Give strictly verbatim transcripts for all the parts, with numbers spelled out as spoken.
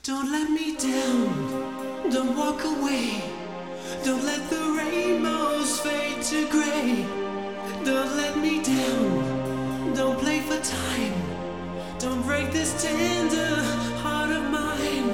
Don't let me down, don't walk away. Don't let the rainbows fade to gray. Don't let me down, don't play for time. Don't break this tender heart of mine.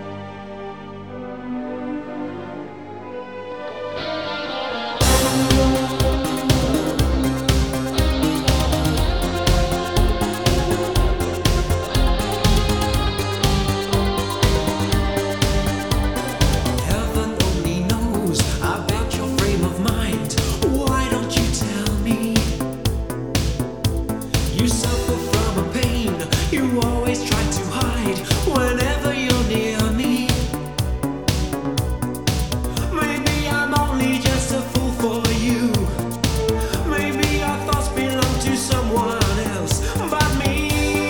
You suffer from a pain you always try to hide whenever you're near me. Maybe I'm only just a fool for you. Maybe our thoughts belong to someone else but me.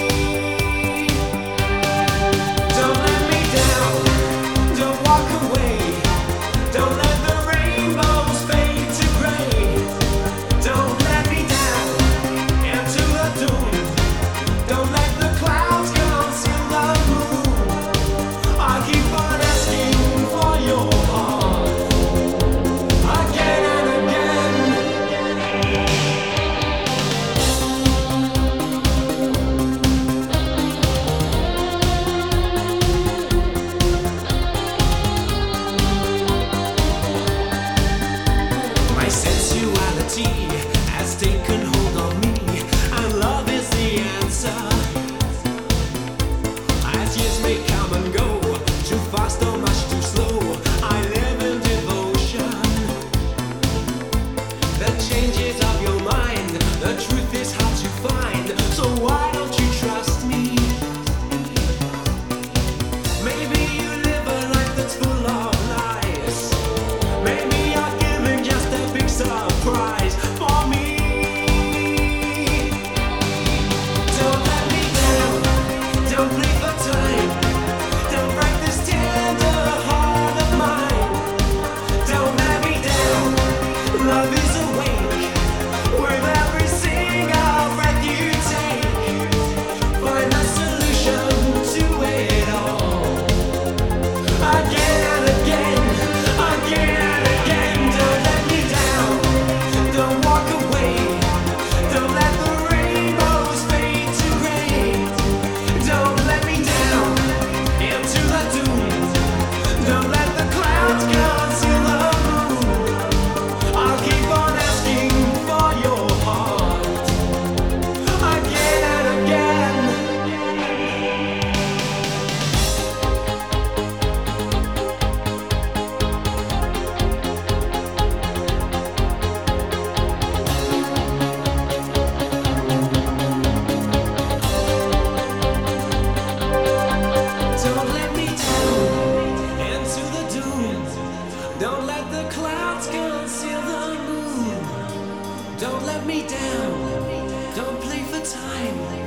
Don't let me down, don't walk away. Don't let the rainbows fade to gray. Don't let me down into the doom. Don't let the clouds conceal the moon. I keep on asking for your heart again and again. My sensuality has taken hold of me, and love is the answer. As years may come and go, too fast or much too slow, I live in devotion. The changes of your mind, the truth is hard to find, so why don't you trust me? Maybe you live a life that's full of lies. Maybe you're giving just a big surprise for me. Don't let me down, don't play for time. Don't break this tender heart of mine. Don't let me down, love is awake. With every single breath you take, find a solution to it all. Again and again, again and again. Don't let me down, don't walk away. Don't let the rainbows fade to gray. Don't let me down into the doom. Don't let the clouds conceal the moon. I'll keep on asking for your heart again and again. Don't let me down into the doom. Don't let the clouds conceal the moon. Don't let me down. Don't play for time.